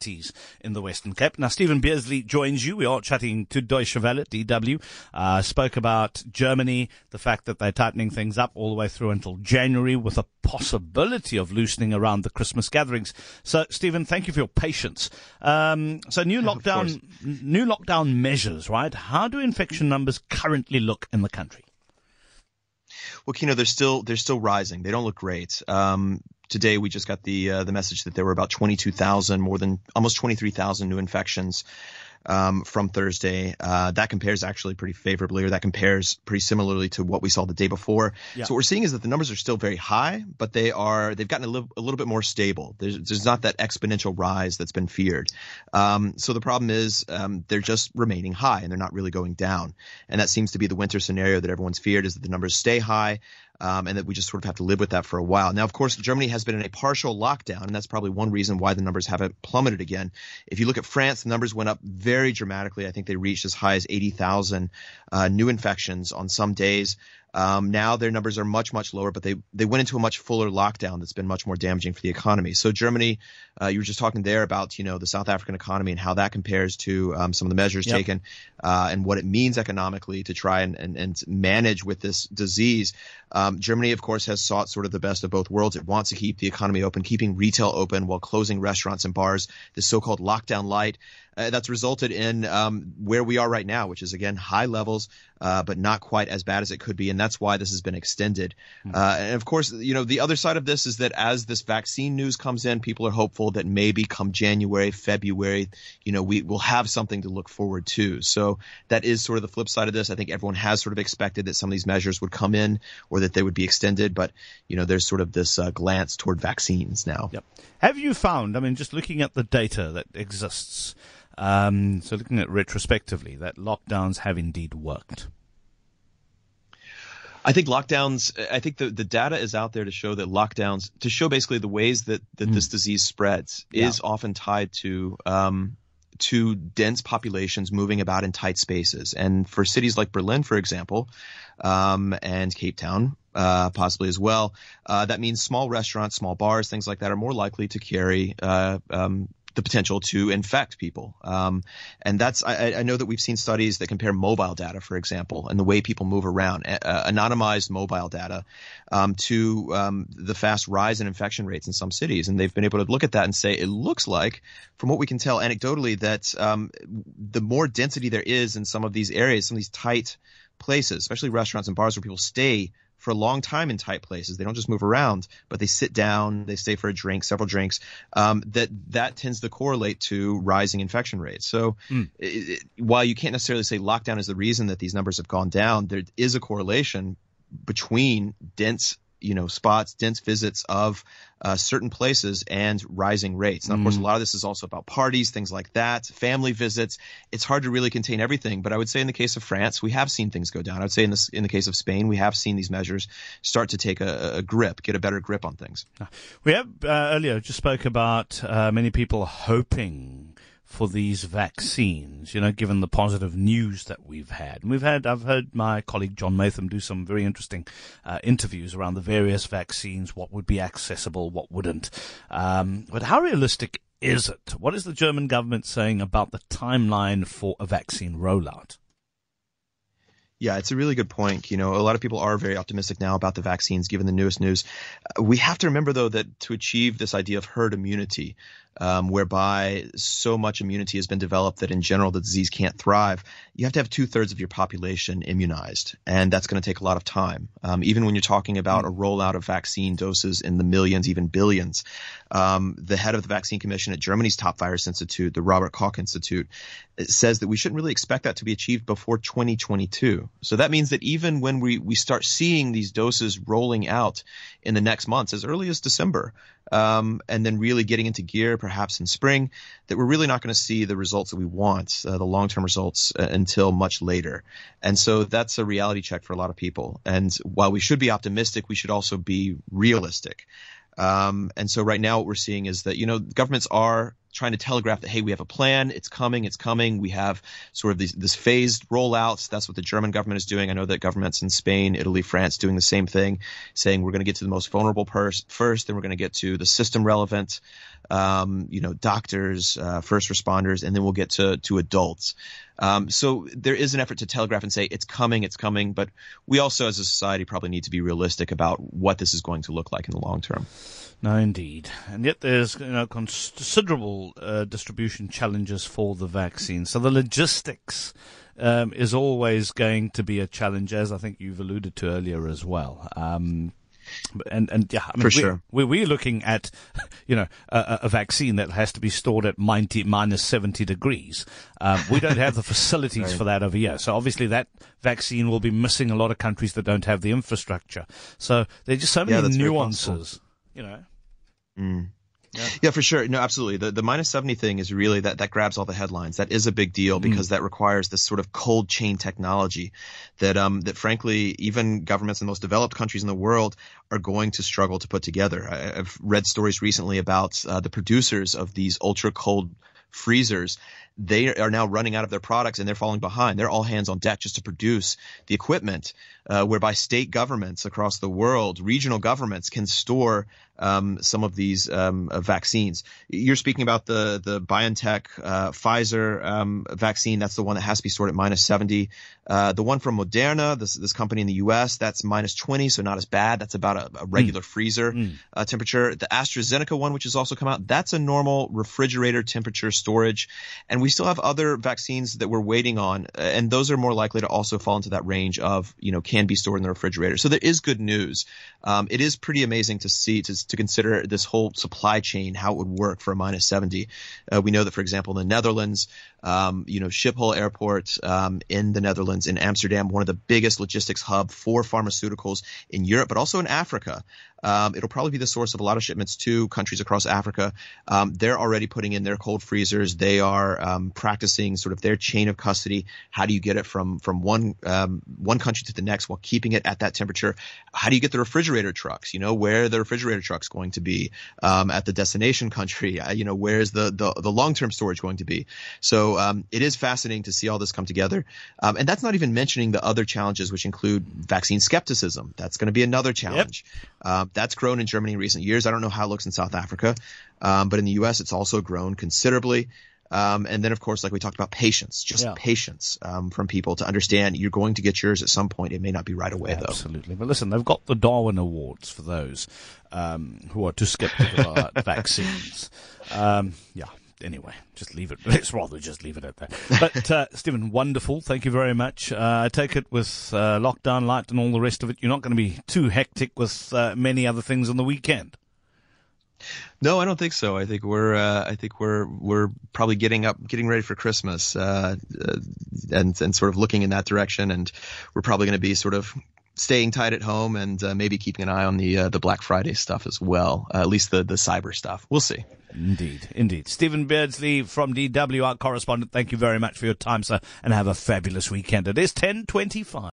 cities in the Western Cape. Now, Stephen Beardsley joins you. We are chatting to Deutsche Welle, DW. Spoke about Germany, the fact that they're tightening things up all the way through until January with a possibility of loosening around the Christmas gatherings. So, Stephen, thank you for your patience. So new lockdown measures, right? How do infection numbers currently look in the country? Well, Kino, they're still rising. They don't look great. Today we just got the message that there were about 22,000, more than almost 23,000 new infections from Thursday. That compares actually pretty favorably, or that compares pretty similarly to what we saw the day before. Yeah. So what we're seeing is that the numbers are still very high, but they've gotten a little bit more stable. There's not that exponential rise that's been feared. So the problem is they're just remaining high and they're not really going down. And that seems to be the winter scenario that everyone's feared, is that the numbers stay high. And that we just sort of have to live with that for a while. Now, of course, Germany has been in a partial lockdown, and that's probably one reason why the numbers haven't plummeted again. If you look at France, the numbers went up very dramatically. I think they reached as high as 80,000 new infections on some days. Now their numbers are much, much lower, but they went into a much fuller lockdown that's been much more damaging for the economy. So Germany, you were just talking there about, the South African economy and how that compares to some of the measures taken and what it means economically to try and manage with this disease. Germany, of course, has sought sort of the best of both worlds. It wants to keep the economy open, keeping retail open while closing restaurants and bars, this so-called lockdown light. That's resulted in where we are right now, which is, again, high levels, but not quite as bad as it could be. And that's why this has been extended. And, of course, the other side of this is that as this vaccine news comes in, people are hopeful that maybe come January, February, we will have something to look forward to. So that is sort of the flip side of this. I think everyone has sort of expected that some of these measures would come in or that they would be extended. But, there's sort of this glance toward vaccines now. Yep. Have you found, just looking at the data that exists, so looking at retrospectively, that lockdowns have indeed worked? I think the data is out there to show that lockdowns, to show basically the ways that this disease spreads, is often tied to dense populations moving about in tight spaces. And for cities like Berlin, for example, and Cape Town, possibly as well, that means small restaurants, small bars, things like that are more likely to carry the potential to infect people. And that's, I know that we've seen studies that compare mobile data, for example, and the way people move around, anonymized mobile data, to the fast rise in infection rates in some cities. And they've been able to look at that and say, it looks like, from what we can tell anecdotally, that the more density there is in some of these areas, some of these tight places, especially restaurants and bars where people stay for a long time in tight places. They don't just move around, but they sit down, they stay for a drink, several drinks, that tends to correlate to rising infection rates. So while you can't necessarily say lockdown is the reason that these numbers have gone down, there is a correlation between dense spots, dense visits of certain places and rising rates. Now, of course, a lot of this is also about parties, things like that, family visits. It's hard to really contain everything. But I would say in the case of France, we have seen things go down. I would say in the case of Spain, we have seen these measures start to take a grip, get a better grip on things. We have earlier just spoke about many people hoping for these vaccines, given the positive news that we've had. And I've heard my colleague John Matham do some very interesting interviews around the various vaccines, what would be accessible, what wouldn't. But how realistic is it? What is the German government saying about the timeline for a vaccine rollout? Yeah, it's a really good point. A lot of people are very optimistic now about the vaccines, given the newest news. We have to remember, though, that to achieve this idea of herd immunity, whereby so much immunity has been developed that in general the disease can't thrive, you have to have 2/3 of your population immunized. And that's going to take a lot of time. Even when you're talking about a rollout of vaccine doses in the millions, even billions, the head of the Vaccine Commission at Germany's top virus institute, the Robert Koch Institute, says that we shouldn't really expect that to be achieved before 2022. So that means that even when we start seeing these doses rolling out in the next months, as early as December, and then really getting into gear perhaps in spring, that we're really not going to see the results that we want, the long-term results, until much later. And so that's a reality check for a lot of people. And while we should be optimistic, we should also be realistic. And so right now what we're seeing is that, governments are trying to telegraph that, hey, we have a plan. It's coming. We have sort of this phased rollouts. That's what the German government is doing. I know that governments in Spain, Italy, France doing the same thing, saying we're going to get to the most vulnerable first, then we're going to get to the system relevant doctors, first responders, and then we'll get to adults. So there is an effort to telegraph and say it's coming, but we also as a society probably need to be realistic about what this is going to look like in the long term. No, indeed. And yet there's considerable distribution challenges for the vaccine. So the logistics is always going to be a challenge, as I think you've alluded to earlier as well. For sure. We're looking at, a vaccine that has to be stored at minus 70 degrees. We don't have the facilities right. for that over here. So obviously that vaccine will be missing a lot of countries that don't have the infrastructure. So there are just so many nuances, Yeah, for sure. No, absolutely. The minus 70 thing is really that grabs all the headlines. That is a big deal because that requires this sort of cold chain technology that frankly, even governments in the most developed countries in the world are going to struggle to put together. I've read stories recently about the producers of these ultra cold freezers. They are now running out of their products and they're falling behind. They're all hands on deck just to produce the equipment, whereby state governments across the world, regional governments can store some of these vaccines. You're speaking about the BioNTech Pfizer vaccine. That's the one that has to be stored at minus 70. The one from Moderna, this company in the U.S., that's minus 20, so not as bad. That's about a regular freezer temperature. The AstraZeneca one, which has also come out, that's a normal refrigerator temperature storage. And we still have other vaccines that we're waiting on, and those are more likely to also fall into that range of, can be stored in the refrigerator. So there is good news. It is pretty amazing to see, to consider this whole supply chain, how it would work for a minus 70. We know that, for example, in the Netherlands, Schiphol Airport in the Netherlands, in Amsterdam, one of the biggest logistics hub for pharmaceuticals in Europe, but also in Africa. It'll probably be the source of a lot of shipments to countries across Africa. They're already putting in their cold freezers. They are practicing sort of their chain of custody. How do you get it from one country to the next while keeping it at that temperature? How do you get the refrigerator trucks? Where are the refrigerator trucks going to be at the destination country? Where's the long-term storage going to be? So it is fascinating to see all this come together. And that's not even mentioning the other challenges, which include vaccine skepticism. That's going to be another challenge. Yep. That's grown in Germany in recent years. I don't know how it looks in South Africa, but in the U.S. it's also grown considerably. And then, of course, like we talked about, patience from people to understand you're going to get yours at some point. It may not be right away, though. Absolutely. But listen, they've got the Darwin Awards for those who are too skeptical about vaccines. Anyway, just leave it. Let's rather just leave it at that. But, Stephen, wonderful. Thank you very much. I take it with lockdown light and all the rest of it, you're not going to be too hectic with many other things on the weekend. No, I don't think so. I think we're probably getting ready for Christmas, and sort of looking in that direction. And we're probably going to be sort of staying tight at home and maybe keeping an eye on the Black Friday stuff as well. At least the cyber stuff. We'll see. Indeed. Stephen Beardsley from DW, our correspondent. Thank you very much for your time, sir, and have a fabulous weekend. It is 10:25.